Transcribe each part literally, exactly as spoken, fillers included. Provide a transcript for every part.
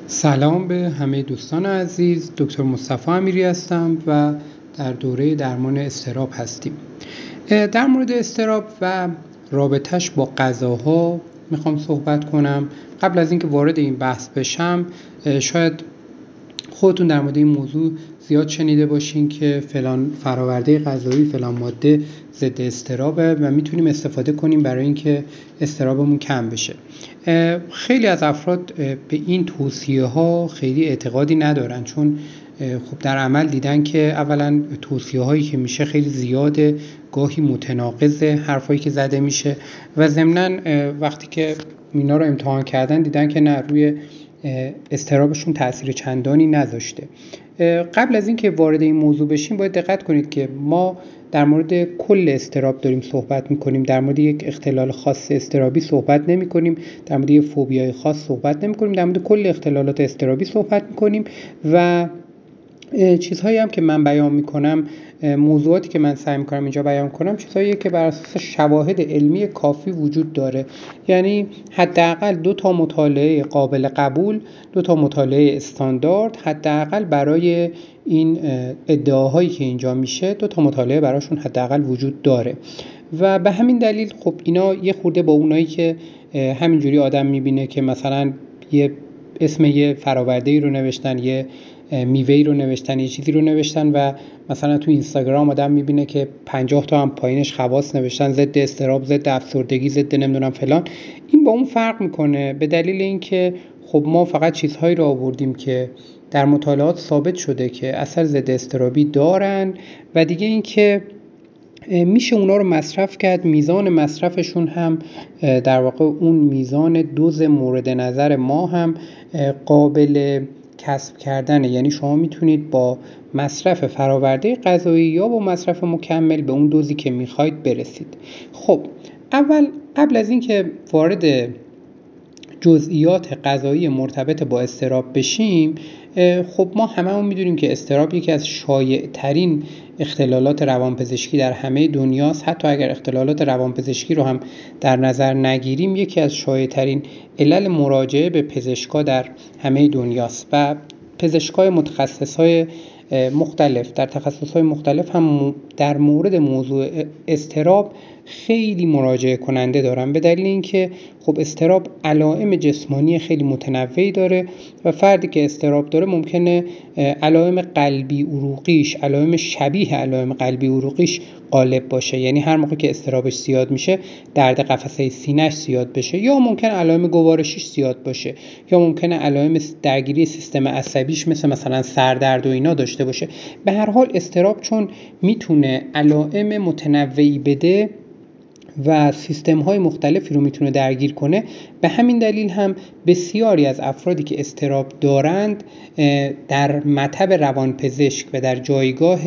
سلام به همه دوستان عزیز. دکتر مصطفی امیری هستم و در دوره درمان اضطراب هستیم. در مورد اضطراب و رابطش با غذاها میخوام صحبت کنم. قبل از اینکه وارد این بحث بشم، شاید خودتون در مورد این موضوع زیاد شنیده باشین که فلان فراورده غذایی، فلان ماده ضد اضطرابه و میتونیم استفاده کنیم برای اینکه اضطرابمون کم بشه. خیلی از افراد به این توصیه ها خیلی اعتقادی ندارن، چون خب در عمل دیدن که اولا توصیه هایی که میشه خیلی زیاده، گاهی متناقضه حرفایی که زده میشه و ضمناً وقتی که اینا رو امتحان کردن دیدن که نه، روی اضطرابشون تأثیر چندانی نذاشته. قبل از اینکه وارد این موضوع بشیم باید دقت کنید که ما در مورد کل اضطراب داریم صحبت میکنیم، در مورد یک اختلال خاص اضطرابی صحبت نمی کنیم، در مورد یک فوبیای خاص صحبت نمی کنیم، در مورد کل اختلالات اضطرابی صحبت میکنیم و چیزهایی هم که من بیان میکنم، موضوعاتی که من سعی میکنم اینجا بیان کنم، چیزهایی که بر اساس شواهد علمی کافی وجود داره. یعنی حداقل دو تا مطالعه قابل قبول، دو تا مطالعه استاندارد حداقل برای این ادعاهایی که اینجا میشه، دو تا مطالعه براشون حداقل وجود داره و به همین دلیل خب اینا یه خورده با اونایی که همینجوری آدم میبینه که مثلا یه اسم یه فرآورده‌ای رو نوشتن، یه میوه‌ای رو نوشتن، یه چیزی رو نوشتن و مثلا تو اینستاگرام آدم میبینه که پنجاه تا هم پایینش خواص نوشتن، ضد اضطراب، ضد افسردگی، ضد نمیدونم فلان. این با اون فرق میکنه به دلیل اینکه خب ما فقط چیزهایی رو آوردیم که در مطالعات ثابت شده که اثر ضد اضطرابی دارن و دیگه اینکه میشه اونا رو مصرف کرد، میزان مصرفشون هم در واقع اون میزان دوز مورد نظر ما هم قابل کسب کردنه. یعنی شما میتونید با مصرف فراورده غذایی یا با مصرف مکمل به اون دوزی که میخواید برسید. خب اول قبل از اینکه وارد جزئیات غذایی مرتبط با اضطراب بشیم، خب ما هممون میدونیم که اضطراب یکی از شایع ترین اختلالات روانپزشکی در همه دنیاست. حتی اگر اختلالات روانپزشکی رو هم در نظر نگیریم، یکی از شایع ترین علل مراجعه به پزشکا در همه دنیاست و پزشکای متخصصای مختلف در تخصصهای مختلف هم در مورد موضوع اضطراب خیلی مراجعه کننده دارن، به دلیل اینکه خب اضطراب علائم جسمانی خیلی متنوعی داره و فردی که اضطراب داره ممکنه علائم قلبی عروقیش، علائم شبیه علائم قلبی عروقیش غالب باشه. یعنی هر موقع که اضطرابش زیاد میشه درد قفسه سینه‌اش زیاد بشه، یا ممکنه علائم گوارشیش زیاد باشه، یا ممکنه علائم درگیری سیستم عصبیش مثل مثلا سردرد و اینا داشته باشه. به هر حال اضطراب چون میتونه علائم متنوعی بده و سیستم‌های مختلفی رو میتونه درگیر کنه، به همین دلیل هم بسیاری از افرادی که اضطراب دارند در مطب روانپزشک و در جایگاه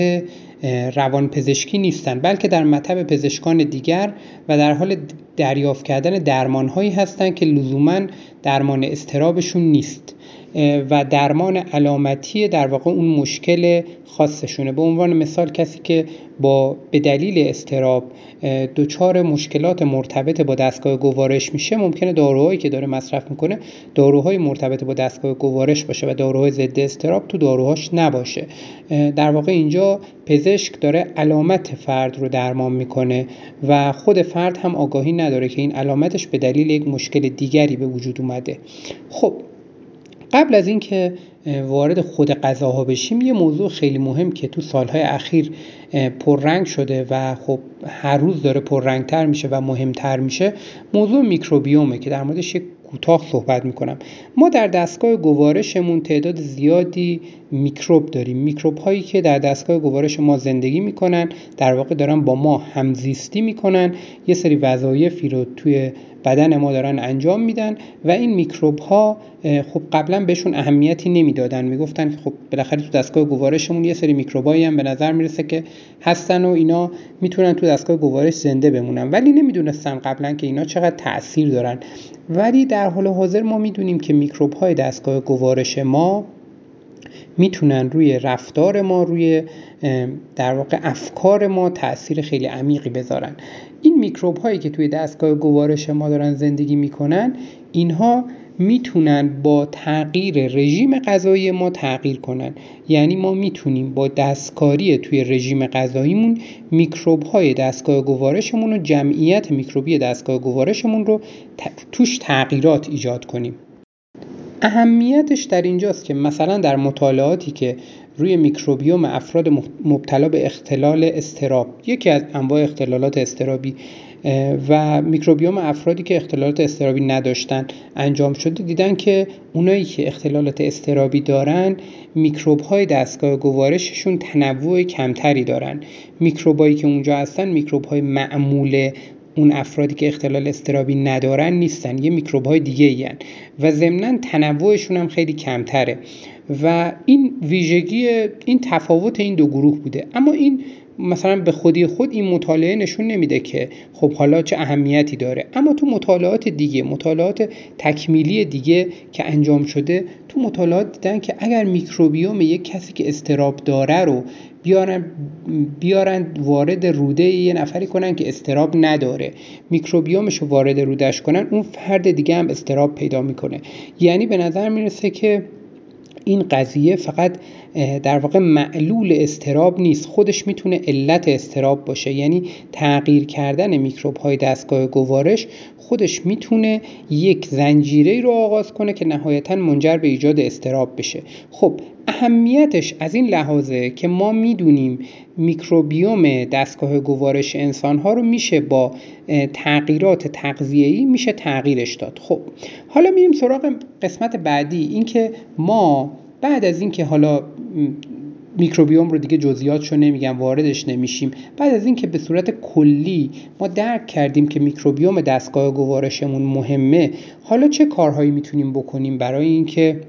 روانپزشکی نیستن، بلکه در مطب پزشکان دیگر و در حال دریافت کردن درمان‌هایی هستن که لزوماً درمان اضطرابشون نیست و درمان علامتی در واقع اون مشکل خاصشونه. به عنوان مثال کسی که با به دلیل اضطراب دچار مشکلات مرتبط با دستگاه گوارش میشه، ممکنه داروهایی که داره مصرف میکنه داروهای مرتبط با دستگاه گوارش باشه و داروهای ضد اضطراب تو داروهاش نباشه. در واقع اینجا پزشک داره علامت فرد رو درمان میکنه و خود فرد هم آگاهی نداره که این علامتش به دلیل یک مشکل دیگری به وجود اومده. خب قبل از این که وارد خود غذاها بشیم، یه موضوع خیلی مهم که تو سالهای اخیر پررنگ شده و خب هر روز داره پررنگتر میشه و مهمتر میشه، موضوع میکروبیومه که در موردش یک کوتاه صحبت میکنم. ما در دستگاه گوارشمون تعداد زیادی میکروب داریم، میکروب هایی که در دستگاه گوارش ما زندگی میکنن، در واقع دارن با ما همزیستی میکنن، یه سری وظایفی رو توی بدن ما دارن انجام میدن و این میکروب ها خب قبلا بهشون اهمیتی نمیدادن، میگفتن که خب بالاخره تو دستگاه گوارشمون یه سری میکروبایی هم به نظر میرسه که هستن و اینا میتونن تو دستگاه گوارش زنده بمونن، ولی نمیدونستن قبلا که اینا چقدر تأثیر دارن. ولی در حال حاضر ما میدونیم که میکروب های دستگاه گوارش ما میتونن روی رفتار ما، روی در واقع افکار ما تأثیر خیلی عمیقی بذارن. این میکروب هایی که توی دستگاه گوارش ما دارن زندگی میکنن، اینها میتونن با تغییر رژیم غذایی ما تغییر کنن. یعنی ما میتونیم با دستکاری توی رژیم غذاییمون میکروب‌های دستگاه گوارشمون و جمعیت میکروبی دستگاه گوارشمون رو توش تغییرات ایجاد کنیم. اهمیتش در اینجاست که مثلا در مطالعاتی که روی میکروبیوم افراد مبتلا به اختلال اضطراب، یکی از انواع اختلالات اضطرابی، و میکروبیوم افرادی که اختلالات اضطرابی نداشتن انجام شده، دیدن که اونایی که اختلالات اضطرابی دارن میکروب‌های دستگاه گوارششون تنوع کمتری دارن. میکروبایی که اونجا هستن میکروب‌های معمول اون افرادی که اختلال اضطرابی ندارن نیستن، یه میکروب‌های دیگه این و ضمناً تنوعشون هم خیلی کمتره و این ویژگی این تفاوت این دو گروه بوده. اما این مثلا به خودی خود این مطالعه نشون نمیده که خب حالا چه اهمیتی داره، اما تو مطالعات دیگه، مطالعات تکمیلی دیگه که انجام شده، تو مطالعات دیدن که اگر میکروبیوم یک کسی که اضطراب داره رو بیارن بیارن وارد روده یه نفری کنن که اضطراب نداره، میکروبیومش رو وارد رودهش کنن، اون فرد دیگه هم اضطراب پیدا میکنه. یعنی به نظر میرسه که این قضیه فقط در واقع معلول اضطراب نیست، خودش میتونه علت اضطراب باشه. یعنی تغییر کردن میکروب‌های دستگاه گوارش خودش میتونه یک زنجیره رو آغاز کنه که نهایتاً منجر به ایجاد اضطراب بشه. خب اهمیتش از این لحاظه که ما میدونیم میکروبیوم دستگاه گوارش انسان‌ها رو میشه با تغییرات تغذیه‌ای میشه تغییرش داد. خب حالا میریم سراغ قسمت بعدی، این که ما بعد از این که حالا میکروبیوم رو دیگه جزئیاتشو نمیگم، واردش نمیشیم، بعد از این که به صورت کلی ما درک کردیم که میکروبیوم دستگاه گوارشمون مهمه، حالا چه کارهایی میتونیم بکنیم برای این که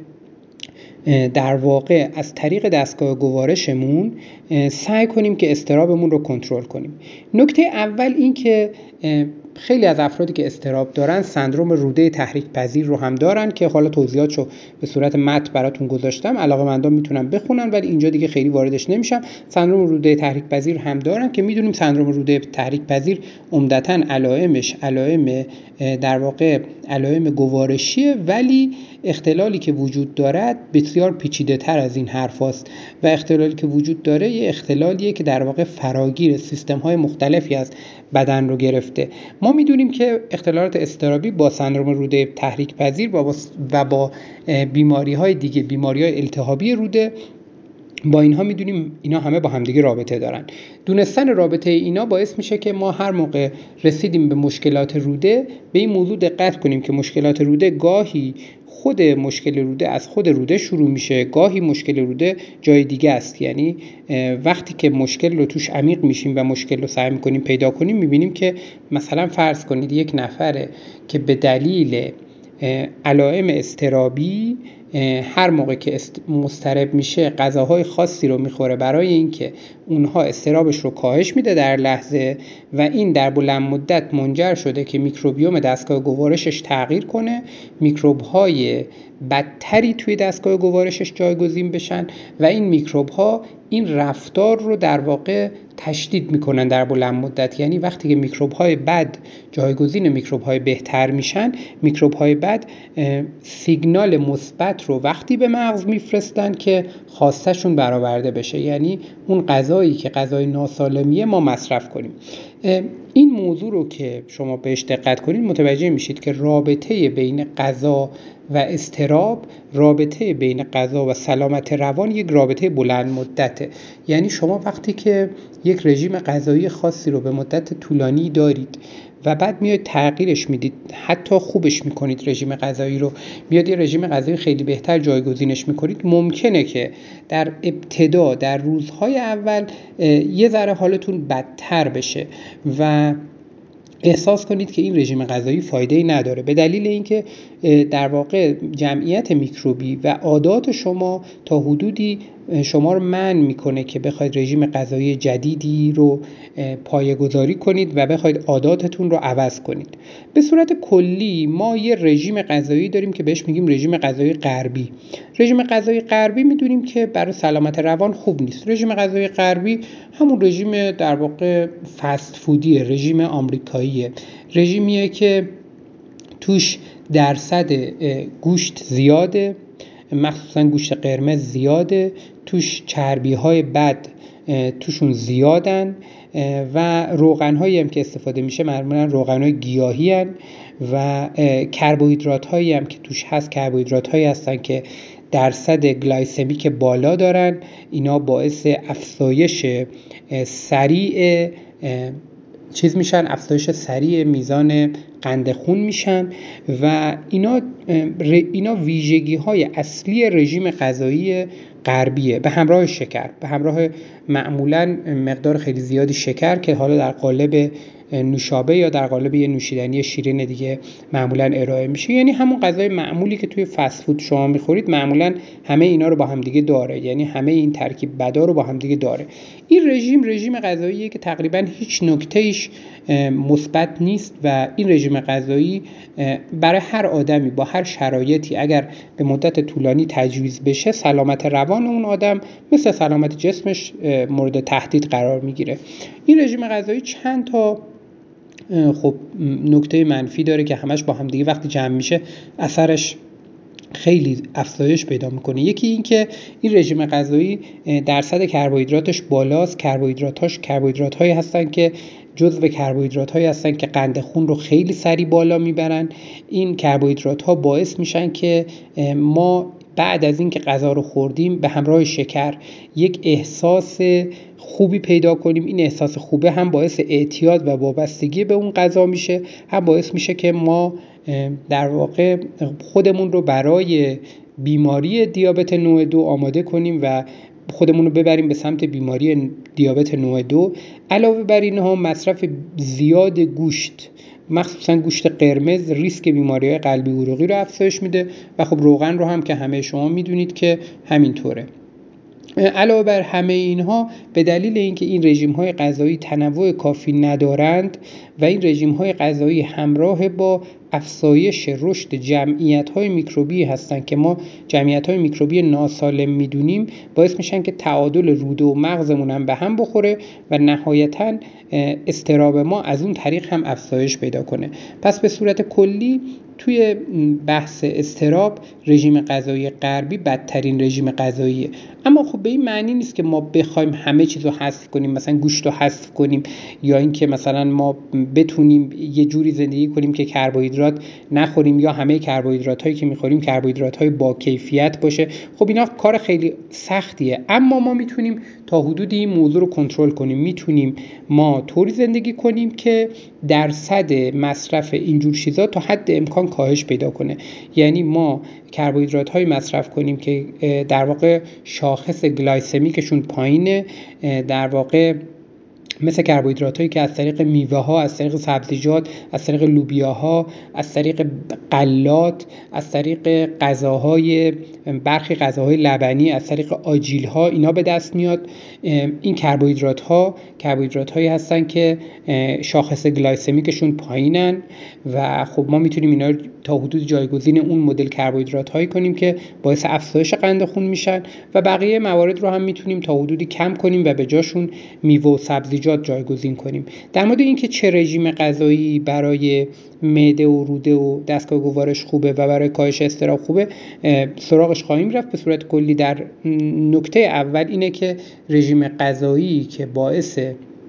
در واقع از طریق دستگاه گوارشمون سعی کنیم که اضطرابمون رو کنترل کنیم. نکته اول این که خیلی از افرادی که اضطراب دارن سندرم روده تحریک پذیر رو هم دارن که حالا توضیحاتشو به صورت متن براتون گذاشتم، علاقه‌مندان میتونن بخونن ولی اینجا دیگه خیلی واردش نمیشم. سندرم روده تحریک پذیر هم دارن که میدونیم سندرم روده تحریک پذیر عمدتاً علائمش علائم در واقع علائم گوارشیه، ولی اختلالی که وجود دارد بسیار پیچیده تر از این حرف هست و اختلالی که وجود داره یه اختلالیه که در واقع فراگیر سیستم های مختلفی از بدن رو گرفته. ما میدونیم که اختلالات اضطرابی با سندرم روده تحریک پذیر و با بیماری های دیگه، بیماری های التهابی روده، با اینها میدونیم اینا همه با همدیگه رابطه دارن. دونستن رابطه اینا باعث میشه که ما هر موقع رسیدیم به مشکلات روده به این موضوع دقت کنیم که مشکلات روده گاهی خود مشکل روده از خود روده شروع میشه، گاهی مشکل روده جای دیگه است. یعنی وقتی که مشکل رو توش عمیق میشیم و مشکل رو سعی میکنیم پیدا کنیم، میبینیم که مثلا فرض کنید یک نفره که به دلیل علائم اضطرابی هر موقع که مضطرب میشه غذاهای خاصی رو میخوره برای اینکه اونها اضطرابش رو کاهش میده در لحظه و این در بلند مدت منجر شده که میکروبیوم دستگاه گوارشش تغییر کنه، میکروب‌های بدتری توی دستگاه گوارشش جایگزین بشن و این میکروب‌ها این رفتار رو در واقع تشدید میکنن در بلند مدت. یعنی وقتی که میکروب‌های بد جایگزین میکروب‌های بهتر میشن، میکروب‌های بد سیگنال مثبت رو وقتی به مغز میفرستن که خواستشون برآورده بشه، یعنی اون غذایی که غذای ناسالمیه ما مصرف کنیم. این موضوع رو که شما بهش دقت کنید متوجه میشید که رابطه بین غذا و اضطراب، رابطه بین غذا و سلامت روان یک رابطه بلند مدته. یعنی شما وقتی که یک رژیم غذایی خاصی رو به مدت طولانی دارید و بعد میاد تغییرش میدید، حتی خوبش میکنید، رژیم غذایی رو میاد یه رژیم غذایی خیلی بهتر جایگزینش میکنید، ممکنه که در ابتدا در روزهای اول یه ذره حالتون بدتر بشه و احساس کنید که این رژیم غذایی فایده‌ای نداره، به دلیل اینکه در واقع جمعیت میکروبی و عادات شما تا حدودی شما رو منع میکنه که بخواید رژیم غذایی جدیدی رو پایه‌گذاری کنید و بخواید عاداتتون رو عوض کنید. به صورت کلی ما یه رژیم غذایی داریم که بهش میگیم رژیم غذایی غربی. رژیم غذایی غربی میدونیم که برای سلامت روان خوب نیست. رژیم غذایی غربی همون رژیم در واقع فست فودیه، رژیم آمریکاییه، رژیمیه که توش درصد گوشت زیاده، مخصوصا گوشت قرمز زیاده، توش چربی های بد توشون زیادن و روغن هایی هم که استفاده میشه معمولا روغن های گیاهی هن و کربوهیدرات هایی هم که توش هست کربوهیدرات هایی هستن که درصد گلایسمیک بالا دارن. اینا باعث افزایش سریع چیز میشن، افزایش سریع میزان قند خون میشن و اینا اینا ویژگی های اصلی رژیم غذایی غربیه، به همراه شکر، به همراه معمولا مقدار خیلی زیادی شکر که حالا در قالب نوشابه یا در قالب یه نوشیدنی شیرین دیگه معمولا ارائه میشه. یعنی همون غذای معمولی که توی فست فود شما میخورید معمولا همه اینا رو با هم دیگه داره، یعنی همه این ترکیب بدا رو با هم دیگه داره. این رژیم رژیم غذاییه که تقریبا هیچ نکتهش مثبت نیست و این رژیم غذایی برای هر آدمی با هر شرایطی اگر به مدت طولانی تجویز بشه سلامت روان اون آدم مثل سلامت جسمش مورد تهدید قرار میگیره. این رژیم غذایی چند تا خب نکته منفی داره که همش با هم دیگه وقتی جمع میشه اثرش خیلی افزایش پیدا میکنه. یکی این که این رژیم غذایی درصد کربوهیدراتش بالاست. کربوهیدراتاش کربوهیدرات هایی هستن که جزو کربوهیدرات هایی هستن که قند خون رو خیلی سریع بالا میبرن. این کربوهیدرات ها باعث میشن که ما بعد از این که غذا رو خوردیم به همراه شکر یک احساس خوبی پیدا کنیم. این احساس خوبه هم باعث اعتیاد و وابستگی به اون غذا میشه، هم باعث میشه که ما در واقع خودمون رو برای بیماری دیابت نوع دو آماده کنیم و خودمون رو ببریم به سمت بیماری دیابت نوع دو. علاوه بر اینها مصرف زیاد گوشت، مخصوصا گوشت قرمز، ریسک بیماری‌های قلبی عروقی رو افزایش میده و خب روغن رو هم که همه شما میدونید که همینطوره. علاوه بر همه اینها به دلیل اینکه این رژیم‌های غذایی تنوع کافی ندارند و این رژیم‌های غذایی همراه با افزایش رشد جمعیت‌های میکروبی هستند که ما جمعیت‌های میکروبی ناسالم میدونیم، باعث میشن که تعادل روده و مغزمون هم به هم بخوره و نهایتاً اضطراب ما از اون طریق هم افزایش پیدا کنه. پس به صورت کلی توی بحث اضطراب رژیم غذایی غربی بدترین رژیم غذاییه. اما خب به این معنی نیست که ما بخوایم همه چیز رو حذف کنیم، مثلا گوشت رو حذف کنیم یا اینکه مثلا ما بتونیم یه جوری زندگی کنیم که کربوهیدرات نخوریم یا همه کربوهیدرات هایی که میخوریم کربوهیدرات های با کیفیت باشه. خب اینا کار خیلی سختیه، اما ما میتونیم تا حدودی این موضوع رو کنترل کنیم. میتونیم ما طوری زندگی کنیم که درصد مصرف اینجور چیزا تا حد امکان کاهش پیدا کنه. یعنی ما کربوهیدرات های مصرف کنیم که در واقع شاخص گلایسمیکشون پایینه، در واقع مثل کربوهیدرات هایی که از طریق میوه ها، از طریق سبزیجات، از طریق لوبیاها، از طریق غلات، از طریق غذاهای برخی غذاهای لبنی، از طریق آجیل ها اینا به دست میاد. این کربوهیدرات ها کربوهیدرات هایی هستن که شاخص گلایسمیکشون پایینن و خب ما میتونیم اینا تا حدود جایگزین اون مدل کربوهیدرات هایی کنیم که باعث افزایش قند خون میشن و بقیه موارد رو هم میتونیم تا حدودی کم کنیم و به جاشون میوه و سبزیجات جایگزین کنیم. در مورد اینکه چه رژیم غذایی برای معده و روده و دستگاه گوارش خوبه و برای کاهش اضطراب خوبه سراغش خواهیم رفت. به صورت کلی در نکته اول اینه که رژیم غذایی که باعث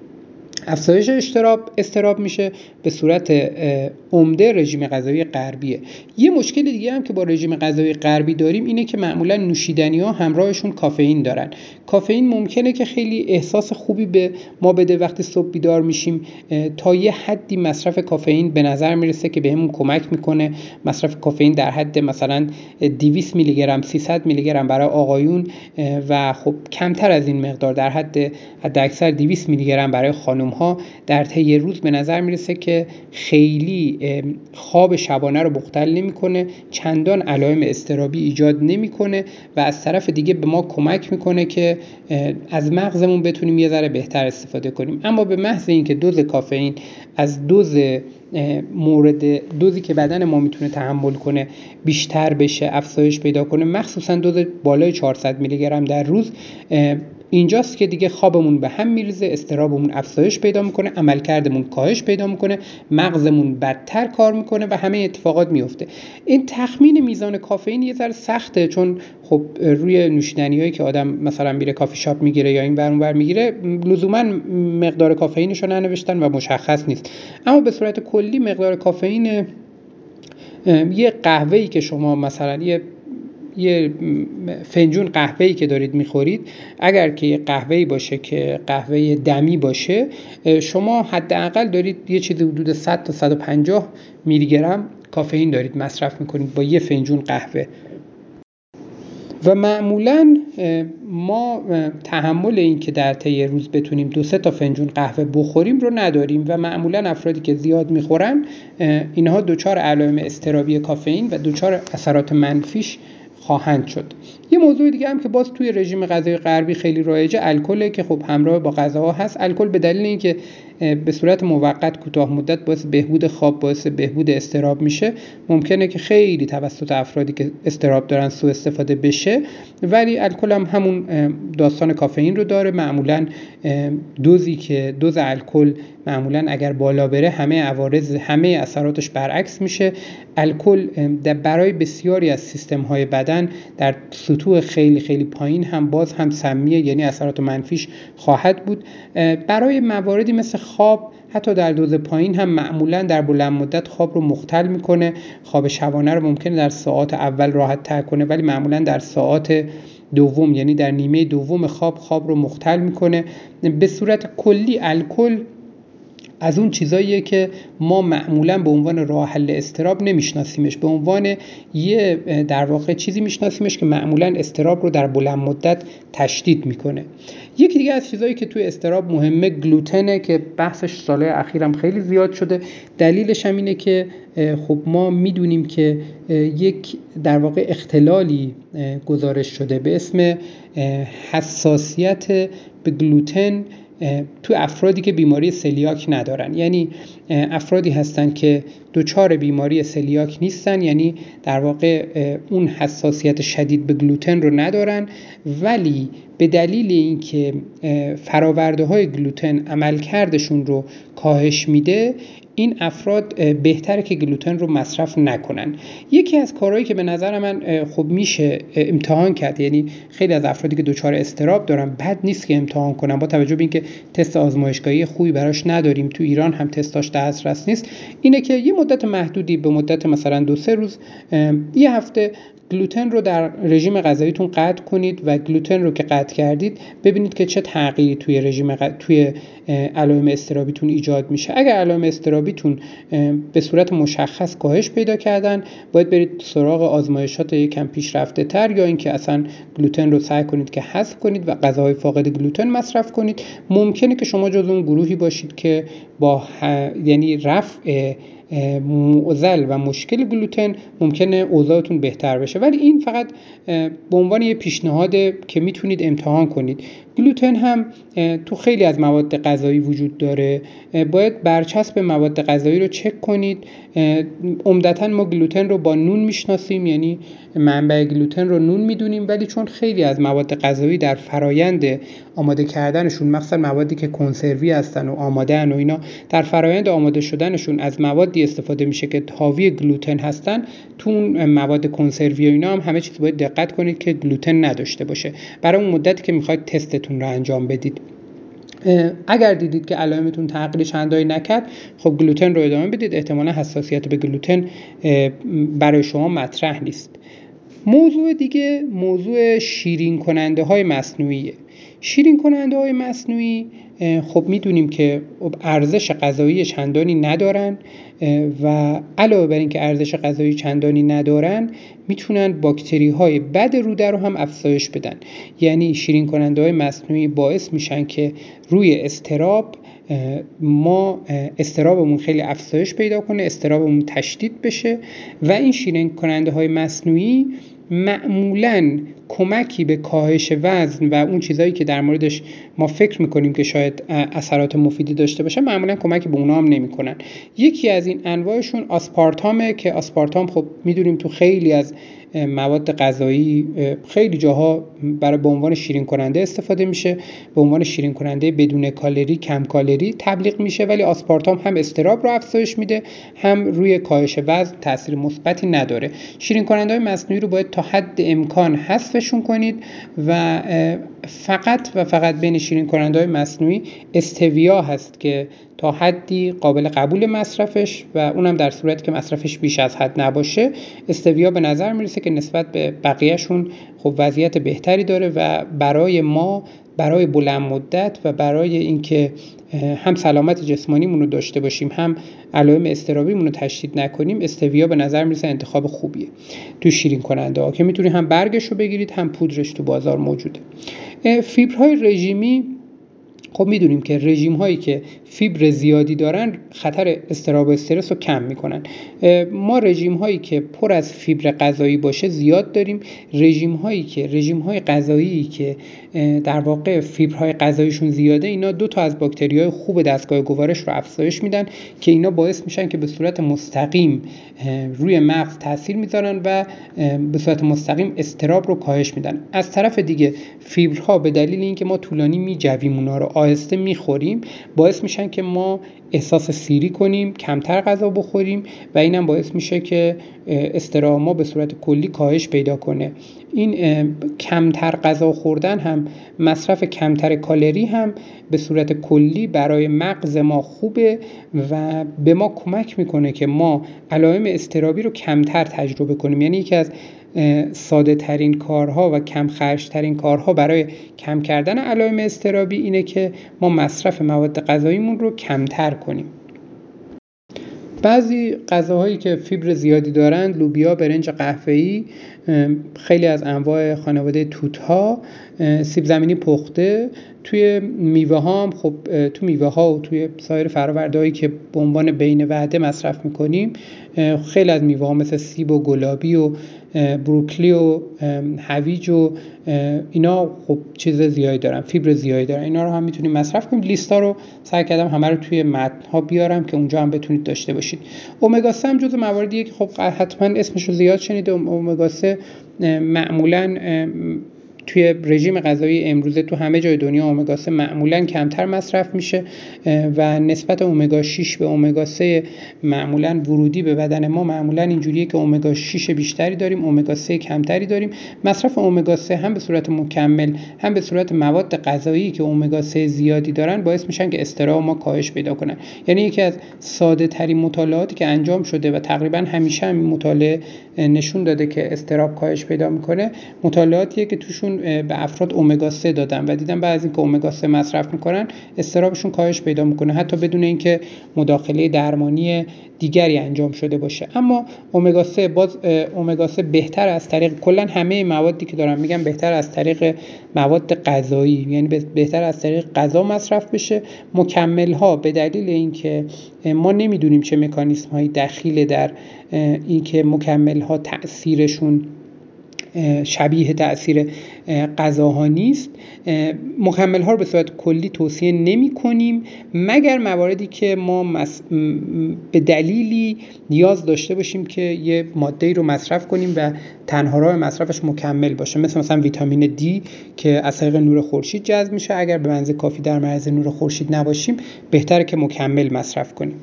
افزایش اضطراب اضطراب میشه به صورت عمده رژیم غذایی غربیه. یه مشکل دیگه هم که با رژیم غذایی غربی داریم اینه که معمولا نوشیدنی‌ها همراهشون کافئین دارن. کافئین ممکنه که خیلی احساس خوبی به ما بده وقتی صبح بیدار میشیم. تا یه حدی مصرف کافئین به نظر میرسه که بهمون کمک میکنه. مصرف کافئین در حد مثلا دویست میلی گرم سیصد میلی گرم برای آقایون و خب کمتر از این مقدار در حد حد اکثر دویست میلی گرم برای خانم ها در طی روز به نظر میرسه که خیلی خواب شبانه رو مختل نمیکنه، چندان علائم اضطرابی ایجاد نمیکنه و از طرف دیگه به ما کمک میکنه که از مغزمون بتونیم یه ذره بهتر استفاده کنیم. اما به محض اینکه دوز کافئین از دوز مورد دوزی که بدن ما میتونه تحمل کنه بیشتر بشه، افزایش پیدا کنه، مخصوصا دوز بالای چهارصد میلی گرم در روز، اینجاست که دیگه خوابمون به هم میریزه، اضطرابمون افزایش پیدا میکنه، عملکردمون کاهش پیدا میکنه، مغزمون بدتر کار میکنه و همه اتفاقات میفته. این تخمین میزان کافئین یه ذره سخته، چون خب روی نوشیدنیایی که آدم مثلا میره کافی شاپ میگیره یا این ور اون ور میگیره لزوما مقدار کافئینش رو ننوشتن و مشخص نیست. اما به صورت کلی مقدار کافئین یه قهوه‌ای که شما مثلا یه یه فنجون قهوه‌ای که دارید میخورید، اگر که یه قهوه‌ای باشه که قهوه دمی باشه، شما حداقل دارید یه چیزی حدود صد تا صد و پنجاه میلی گرم کافئین دارید مصرف میکنید با یه فنجون قهوه. و معمولاً ما تحمل این که در طی روز بتونیم دو سه تا فنجون قهوه بخوریم رو نداریم و معمولاً افرادی که زیاد میخورن اینها دچار علائم اضطرابی کافئین و دچار اثرات منفیش خواهند شد. یه موضوع دیگه هم که باز توی رژیم غذایی غربی خیلی رایجه الکله که خب همراه با غذاها هست. الکل به دلیل اینکه به صورت موقت کوتاه مدت باعث بهبود خواب، باعث بهبود اضطراب میشه، ممکنه که خیلی توسط افرادی که اضطراب دارن سوء استفاده بشه. ولی الکل هم همون داستان کافئین رو داره. معمولاً دوزی که دوز الکل معمولاً اگر بالا بره همه عوارض همه اثراتش برعکس میشه. الکل برای بسیاری از سیستم‌های بدن در سطوح خیلی خیلی پایین هم باز هم سمیه، یعنی اثرات منفیش خواهد بود. برای مواردی مثل خواب حتی در دوز پایین هم معمولاً در بلند مدت خواب رو مختل میکنه. خواب شبانه رو ممکنه در ساعات اول راحت تر کنه ولی معمولاً در ساعات دوم یعنی در نیمه دوم خواب خواب رو مختل میکنه. به صورت کلی الکل از اون چیزاییه که ما معمولاً به عنوان راه حل اضطراب نمیشناسیمش، به عنوان یه در واقع چیزی میشناسیمش که معمولاً اضطراب رو در بلند مدت تشدید میکنه. یکی دیگه از چیزایی که توی اضطراب مهمه گلوتنه که بحثش سالهای اخیرم خیلی زیاد شده. دلیلش هم اینه که خب ما میدونیم که یک در واقع اختلالی گزارش شده به اسم حساسیت به گلوتن تو افرادی که بیماری سلیاک ندارن. یعنی افرادی هستن که دچار بیماری سلیاک نیستن، یعنی در واقع اون حساسیت شدید به گلوتن رو ندارن، ولی به دلیل اینکه فراورده های گلوتن عملکردشون رو کاهش میده این افراد بهتره که گلوتن رو مصرف نکنن. یکی از کارهایی که به نظر من خب میشه امتحان کرد، یعنی خیلی از افرادی که دچار اضطراب دارن بد نیست که امتحان کنن، با توجه به اینکه تست آزمایشگاهی خوبی براش نداریم، تو ایران هم تستاش دسترس نیست، اینه که یه مدت محدودی به مدت مثلا دو سه روز یه هفته گلوتن رو در رژیم غذاییتون قطع کنید و گلوتن رو که قطع کردید ببینید که چه تغییری توی رژیم غ... توی علائم اضطرابیتون ایجاد میشه. اگر علائم اضطرابیتون به صورت مشخص کاهش پیدا کردن باید برید سراغ آزمایشات یکم پیشرفته تر، یا اینکه اصلا گلوتن رو سعی کنید که حذف کنید و غذاهای فاقد گلوتن مصرف کنید. ممکنه که شما جز اون گروهی باشید که با ه... یعنی رفع معضل و مشکل گلوتن ممکنه اوضاعتون بهتر بشه، ولی این فقط به عنوان یه پیشنهاده که میتونید امتحان کنید. گلوتن هم تو خیلی از مواد غذایی وجود داره، باید برچسب مواد غذایی رو چک کنید. عمدتاً ما گلوتن رو با نون میشناسیم، یعنی منبع گلوتن رو نون میدونیم، ولی چون خیلی از مواد غذایی در فرایند آماده کردنشون، مثلا موادی که کنسروی هستن و آماده‌ان و اینا، در فرایند آماده شدنشون از موادی استفاده میشه که حاوی گلوتن هستن. تو اون مواد کنسروی و اینا هم همه چیز باید دقت کنید که گلوتن نداشته باشه برای اون مدتی که میخواید تستتون رو انجام بدید. اگر دیدید که علائمتون تغییر چندانی نکرد، خب گلوتن رو ادامه بدید، احتمالا حساسیت به گلوتن برای شما مطرح نیست. موضوع دیگه موضوع شیرین کننده های مصنوعیه. شیرین کننده های مصنوعی خب میدونیم که ارزش غذایی چندانی ندارن و علاوه بر این که ارزش غذایی چندانی ندارن میتونن باکتری های بد روده رو هم افزایش بدن. یعنی شیرین کننده های مصنوعی باعث میشن که روی اضطراب ما اضطرابمون خیلی افزایش پیدا کنه، اضطرابمون تشدید بشه و این شیرین کننده های مصنوعی معمولاً کمکی به کاهش وزن و اون چیزایی که در موردش ما فکر میکنیم که شاید اثرات مفیدی داشته باشه معمولاً کمکی به اونا هم نمیکنن. یکی از این انواعشون آسپارتامه که آسپارتام خب میدونیم تو خیلی از مواد غذایی خیلی جاها برای به عنوان شیرین کننده استفاده میشه، به عنوان شیرین کننده بدون کالری، کم کالری تبلیغ میشه، ولی آسپارتام هم اضطراب رو افزایش میده، هم روی کاهش وزن تاثیر مثبتی نداره. شیرین کننده های مصنوعی رو باید تا حد امکان حذفشون کنید و فقط و فقط بین شیرین کننده های مصنوعی استویا هست که تا حدی قابل قبول مصرفش و اونم در صورتی که مصرفش بیش از حد نباشه. استویا به نظر میرسه که نسبت به بقیهشون خب وضعیت بهتری داره و برای ما، برای بلند مدت و برای اینکه هم سلامت جسمانیمون رو داشته باشیم هم علائم اضطرابیمون رو تشدید نکنیم، استویا به نظر میرسه انتخاب خوبیه تو شیرین کننده ها که میتونید هم برگش رو بگیرید هم پودرش تو بازار موجوده. فیبرهای رژیمی، خب میدونیم که رژیم هایی که فیبر زیادی دارن خطر اضطراب و استرس رو کم میکنن. ما رژیم هایی که پر از فیبر غذایی باشه زیاد داریم. رژیم هایی که رژیم های غذایی که در واقع فیبرهای غذاییشون زیاده، اینا دو تا از باکتری های خوب دستگاه گوارش رو افزایش میدن که اینا باعث میشن که به صورت مستقیم روی مغز تاثیر میذارن و به صورت مستقیم اضطراب رو کاهش میدن. از طرف دیگه فیبرها به دلیل اینکه ما طولانی میجویم اونا رو آهسته میخوریم، باعث میشن که ما احساس سیری کنیم، کمتر غذا بخوریم و اینم باعث میشه که اضطراب ما به صورت کلی کاهش پیدا کنه. این کمتر غذا خوردن هم، مصرف کمتر کالری هم به صورت کلی برای مغز ما خوبه و به ما کمک میکنه که ما علائم اضطرابی رو کمتر تجربه کنیم. یعنی یکی از ساده ترین کارها و کم خرج ترین کارها برای کم کردن علائم اضطرابی اینه که ما مصرف مواد غذاییمون رو کمتر کنیم. بعضی غذاهایی که فیبر زیادی دارند، لوبیا، برنج قهوه‌ای، خیلی از انواع خانواده توت‌ها، سیب زمینی پخته، توی میوه ها هم خب تو میوه ها و توی سایر فرآوردهایی که به عنوان بین وعده مصرف میکنیم، خیلی از میوه ها مثل سیب و گلابی و بروکلی و هویج و اینا خب چیز زیادی دارن، فیبر زیادی دارن، اینا رو هم میتونیم مصرف کنیم. لیستا رو سعی کردم همه رو توی متن ها بیارم که اونجا هم بتونید داشته باشید. امگا سه هم جزو مواردیه که خب حتما اسمش رو زیاد شنیده. امگا سه معمولاً توی رژیم غذایی امروزه تو همه جای دنیا امگا سه معمولاً کمتر مصرف میشه و نسبت امگا شش به امگا سه معمولاً ورودی به بدن ما معمولاً اینجوریه که امگا شش بیشتری داریم، امگا سه کمتری داریم. مصرف امگا سه هم به صورت مکمل هم به صورت مواد غذایی که امگا سه زیادی دارن باعث میشن که اضطراب ما کاهش پیدا کنن. یعنی یکی از ساده ترین مطالعاتی که انجام شده و تقریباً همیشه هم مطالعه نشون داده که اضطراب کاهش پیدا میکنه، مطالعاتیه که توشون به افراد امگا سه دادن و دیدن بعد از اینکه امگا سه مصرف میکنن اضطرابشون کاهش پیدا میکنه، حتی بدون اینکه مداخله درمانی دیگری انجام شده باشه. اما امگا سه باز امگا سه بهتر از طریق کلا همه موادی که دارم میگم بهتر از طریق مواد غذایی، یعنی بهتر از طریق غذا مصرف بشه. مکمل ها به دلیل اینکه ما نمیدونیم چه مکانیزم هایی دخیل در اینکه مکمل ها تأثیرشون شبیه تأثیر غذاها نیست، مکمل ها رو به صورت کلی توصیه نمی کنیم مگر مواردی که ما مس... به دلیلی نیاز داشته باشیم که یه ماده‌ای رو مصرف کنیم و تنها راه مصرفش مکمل باشه، مثل مثلا ویتامین دی که از طریق نور خورشید جذب میشه. اگر به اندازه کافی در معرض نور خورشید نباشیم بهتره که مکمل مصرف کنیم.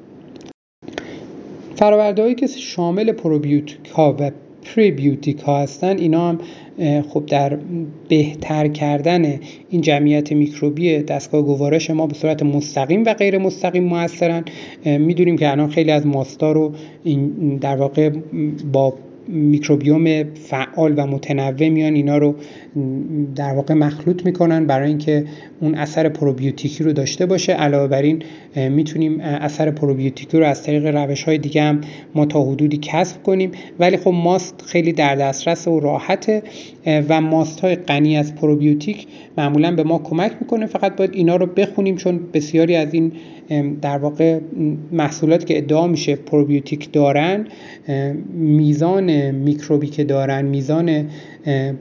فرآوردهایی که شامل پروبیوتیک ها و پریبیوتیک ها هستن، اینا هم خب در بهتر کردن این جمعیت میکروبی دستگاه گوارش ما به صورت مستقیم و غیر مستقیم موثرن. میدونیم که الان خیلی از ماستا رو این در واقع با میکروبیوم فعال و متنوع میان اینا رو در واقع مخلوط میکنن برای اینکه اون اثر پروبیوتیکی رو داشته باشه. علاوه بر این میتونیم اثر پروبیوتیکی رو از طریق روش‌های دیگه هم ما تا حدودی کسب کنیم، ولی خب ماست خیلی در دسترس و راحته و ماست‌های غنی از پروبیوتیک معمولاً به ما کمک میکنه. فقط باید اینا رو بخونیم، چون بسیاری از این در واقع محصولاتی که ادعا میشه پروبیوتیک دارن، میزان میکروبی که دارن، میزان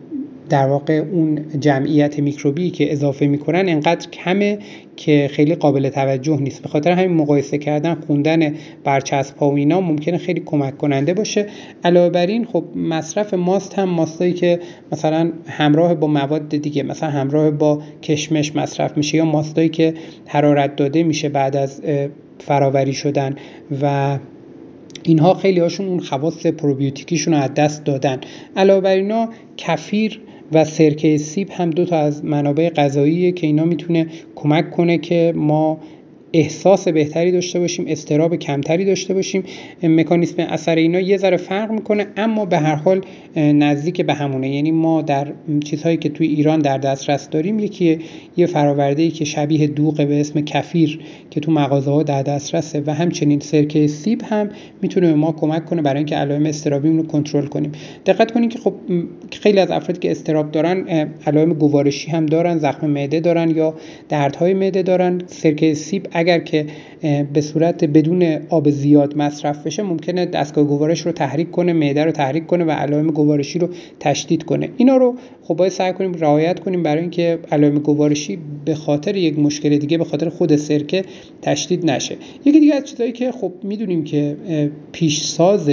در واقع اون جمعیت میکروبی که اضافه میکنن انقدر کمه که خیلی قابل توجه نیست. به خاطر همین مقایسه کردن، خوندن برچسب‌ها و اینا ممکنه خیلی کمک کننده باشه. علاوه بر این خب مصرف ماست هم ماستایی که مثلا همراه با مواد دیگه، مثلا همراه با کشمش مصرف میشه، یا ماستایی که حرارت داده میشه بعد از فراوری شدن و اینها خیلی هاشون اون خواص پروبیوتیکیشون رو از دست دادن. علاوه بر اینا کفیر و سرکه سیب هم دو تا از منابع غذاییه که اینا میتونه کمک کنه که ما احساس بهتری داشته باشیم، اضطراب کمتری داشته باشیم. مکانیسم اثر اینا یه ذره فرق میکنه اما به هر حال نزدیک به همونه. یعنی ما در چیزهایی که توی ایران در دسترس داریم، یکی یه فرآورده‌ای که شبیه دوغ به اسم کفیر که تو مغازه‌ها در دسترسه و همچنین سرکه سیب هم میتونه به ما کمک کنه برای اینکه علائم اضطرابیمون رو کنترل کنیم. دقت کنید که خب خیلی از افرادی که اضطراب دارن علائم گوارشی هم دارن، زخم معده دارن یا دردهای معده دارن. سرکه سیب اگر که به صورت بدون آب زیاد مصرف بشه ممکنه دستگاه گوارش رو تحریک کنه، معده رو تحریک کنه و علائم گوارشی رو تشدید کنه. اینا رو خب باید سعی کنیم رعایت کنیم برای اینکه علائم گوارشی به خاطر یک مشکل دیگه، به خاطر خود سرکه تشدید نشه. یکی دیگه از چیزایی که خب میدونیم که پیشساز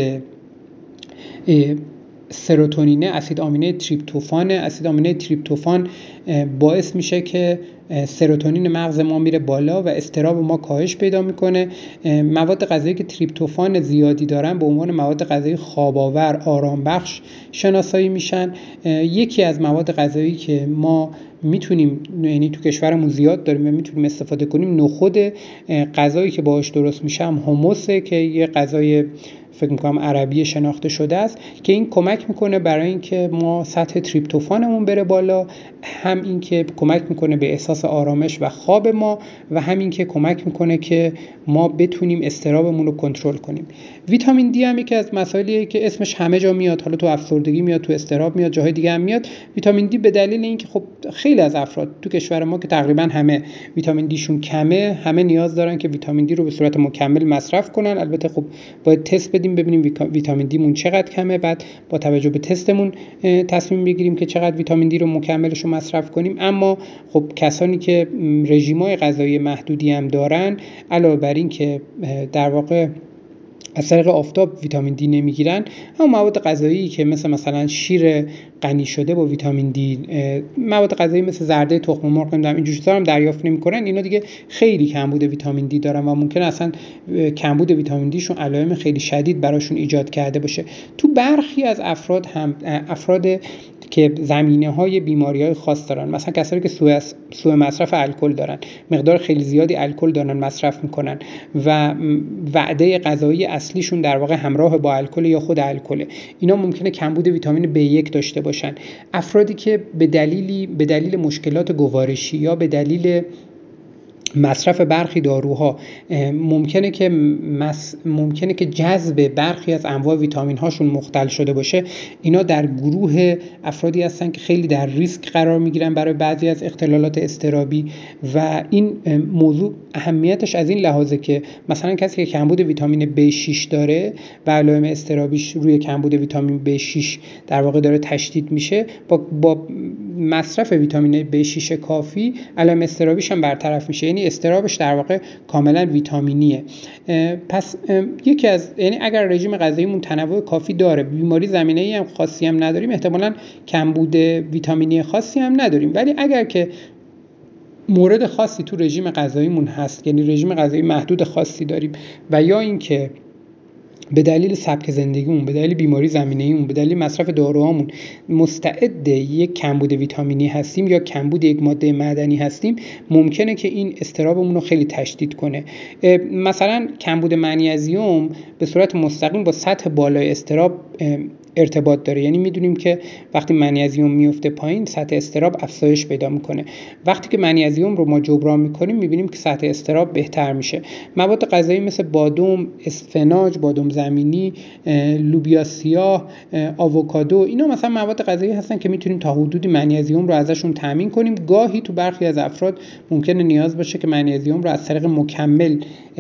سروتونین، اسید آمینه تریپتوفان، اسید آمینه تریپتوفان باعث میشه که سروتونین مغز ما میره بالا و اضطراب ما کاهش پیدا میکنه. مواد غذایی که تریپتوفان زیادی دارن به عنوان مواد غذایی خواب آور، آرام بخش شناسایی میشن. یکی از مواد غذایی که ما میتونیم، یعنی تو کشورمون زیاد داریم و میتونیم استفاده کنیم، نخود غذایی که باهاش درست میشه هم هموسه که یه غذای فکر میکنم عربی شناخته شده است که این کمک میکنه برای اینکه ما سطح تریپتوفانمون بره بالا، هم این که کمک میکنه به احساس آرامش و خواب ما و هم این که کمک میکنه که ما بتونیم اضطرابمون رو کنترل کنیم. ویتامین دی هم یکی از مسائلیه که اسمش همه جا میاد، حالا تو افسردگی میاد، تو اضطراب میاد، جاهای دیگه هم میاد. ویتامین دی به دلیل اینکه خب خیلی از افراد تو کشور ما که تقریبا همه ویتامین دیشون کمه، همه نیاز دارن که ویتامین دی رو به صورت مکمل مصرف کنن. البته خب باید تست بدیم ببینیم ویتامین دی مون چقدر کمه، بعد با توجه به تستمون تصمیم بگیریم که چقدر ویتامین دی رو مکملش رو مصرف کنیم. اما خب کسانی که رژیم‌های غذایی محدودی هم دارن، علاوه بر این که در واقع از طریق آفتاب ویتامین دی نمیگیرن، هم مواد غذایی که مثل مثلا شیر غنی شده با ویتامین دی، مواد غذایی مثل زرده تخم مرغ نمیدونم اینجور چیزا هم دریافت نمیکنن، اینا دیگه خیلی کمبود ویتامین دی دارن و ممکنه اصلا کمبود ویتامین دی شون علائم خیلی شدید براشون ایجاد کرده باشه. تو برخی از افراد هم افراد که زمینه‌های بیماری‌های خاص دارن، مثلا کسایی که سوء سوء مصرف الکل دارن، مقدار خیلی زیادی الکل دارن مصرف میکنن و وعده غذایی اصلیشون در واقع همراه با الکل یا خود الکل، اینا ممکنه کمبود ویتامین بی یک داشته باشن. افرادی که به دلیلی به دلیل مشکلات گوارشی یا به دلیل مصرف برخی داروها ممکنه که مس... ممکنه که جذب برخی از انواع ویتامین هاشون مختل شده باشه، اینا در گروه افرادی هستن که خیلی در ریسک قرار میگیرن برای بعضی از اختلالات اضطرابی. و این موضوع اهمیتش از این لحاظه که مثلا کسی که کمبود ویتامین بی شش داره و علائم اضطرابیش روی کمبود ویتامین بی شش در واقع داره تشدید میشه، با, با مصرف ویتامین بی شش کافی علائم اضطرابیش هم برطرف میشه، یعنی اضطرابش در واقع کاملا ویتامینیه. پس یکی از یعنی اگر رژیم غذاییمون تنوع کافی داره، بیماری زمینه‌ای هم خاصی هم نداریم، احتمالاً کمبود ویتامینی خاصی هم نداریم. ولی اگر که مورد خاصی تو رژیم غذاییمون هست، یعنی رژیم غذایی محدود خاصی داریم و یا اینکه به دلیل سبک زندگیمون، به دلیل بیماری زمینه‌ایمون، به دلیل مصرف داروهامون مستعد یک کمبود ویتامینی هستیم یا کمبود یک ماده معدنی هستیم، ممکنه که این اضطرابمون رو خیلی تشدید کنه. مثلا کمبود منیزیم به صورت مستقیم با سطح بالای اضطراب ارتباط داره. یعنی میدونیم که وقتی منیزیم میفته پایین سطح اضطراب افزایش پیدا میکنه. وقتی که منیزیم رو ما جبران میکنیم میبینیم که سطح اضطراب بهتر میشه. مواد غذایی مثل بادام، اسفناج، بادام زمینی، لوبیا سیاه، آووکادو، اینا مثلا مواد غذایی هستن که میتونیم تا حدودی منیزیم رو ازشون تامین کنیم. گاهی تو برخی از افراد ممکنه نیاز باشه که منیزیم رو از طریق مکمل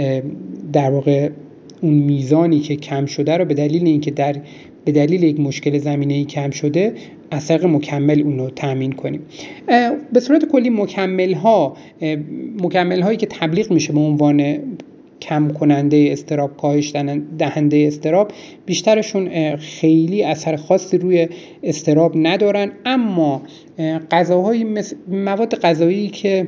در واقع اون میزانی که کم شده رو به دلیل اینکه در به دلیل یک مشکل زمینه‌ای کم شده از طریق مکمل اون رو تامین کنیم. به صورت کلی مکمل ها مکمل هایی که تبلیغ میشه به عنوان کم کننده اضطراب، کاهش دهنده اضطراب، بیشترشون خیلی اثر خاصی روی اضطراب ندارن، اما غذاهای مثل مواد غذایی که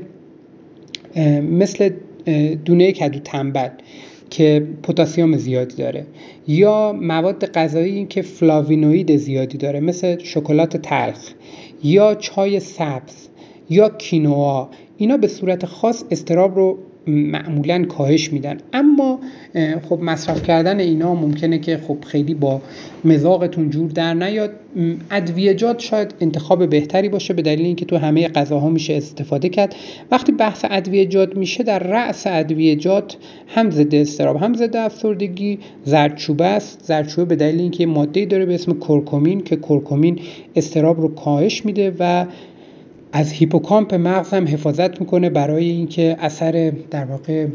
مثل دونه کدو تنبل که پتاسیم زیادی داره، یا مواد غذایی که فلاوینوئید زیادی داره مثل شکلات تلخ یا چای سبز یا کینوا، اینا به صورت خاص اضطراب رو معمولاً کاهش میدن. اما خب مصرف کردن اینا ممکنه که خب خیلی با مذاقتون جور در نیاد. ادویه‌جات شاید انتخاب بهتری باشه، به دلیل اینکه تو همه غذاها میشه استفاده کرد. وقتی بحث ادویه‌جات میشه، در رأس ادویه‌جات هم ضد اضطراب هم ضد افسردگی زردچوبه است. زردچوبه به دلیل اینکه ماده‌ای داره به اسم کورکومین که کورکومین اضطراب رو کاهش میده و از هیپوکامپ مغز هم حفاظت میکنه برای اینکه اثر در واقع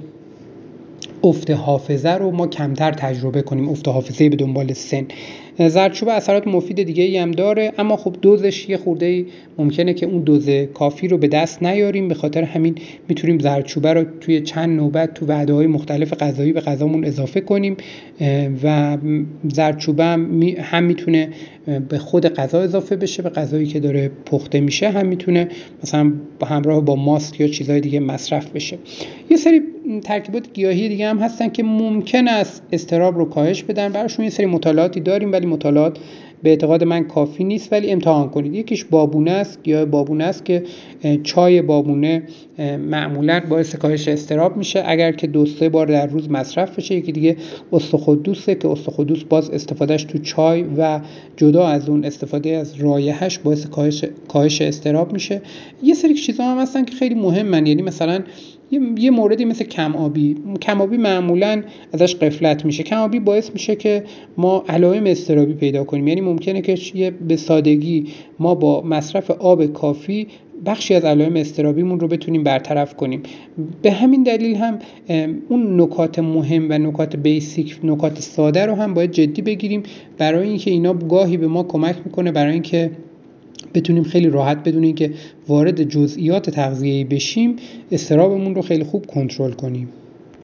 افت حافظه رو ما کمتر تجربه کنیم، افت حافظه به دنبال سن. زردچوبه اثرات مفید دیگه ای هم داره، اما خب دوزش یه خورده ممکنه که اون دوز کافی رو به دست نیاریم، به خاطر همین میتونیم زردچوبه رو توی چند نوبت تو وعده‌های مختلف غذایی به غذامون اضافه کنیم و زردچوبه هم میتونه به خود غذا اضافه بشه، به غذایی که داره پخته میشه هم میتونه مثلا با همراه با ماست یا چیزهای دیگه مصرف بشه. یه سری ترکیبات گیاهی دیگه هم هستن که ممکن است اضطراب رو کاهش بدن، براشون یه سری مطالعاتی داریم ولی مطالعات به اعتقاد من کافی نیست، ولی امتحان کنید. یکیش بابونه است، گیاه بابونه است که چای بابونه معمولا باعث کاهش اضطراب میشه اگر که دو سه بار در روز مصرف بشه. یکی دیگه استخوادوسه که استخوادوس باز استفادهش تو چای و جدا از اون استفاده از رایحه‌اش باعث کاهش کاهش اضطراب میشه. یه سری چیزا هم هستن که خیلی مهمن، یعنی مثلا یه موردی مثل کم آبی کم آبی معمولاً ازش غفلت میشه. کم آبی باعث میشه که ما علائم اضطرابی پیدا کنیم، یعنی ممکنه که به سادگی ما با مصرف آب کافی بخشی از علائم اضطرابیمون رو بتونیم برطرف کنیم. به همین دلیل هم اون نکات مهم و نکات بیسیک، نکات ساده رو هم باید جدی بگیریم، برای اینکه اینا گاهی به ما کمک میکنه برای اینکه بتونیم خیلی راحت بدون اینکه وارد جزئیات تغذیه‌ای بشیم اضطرابمون رو خیلی خوب کنترل کنیم.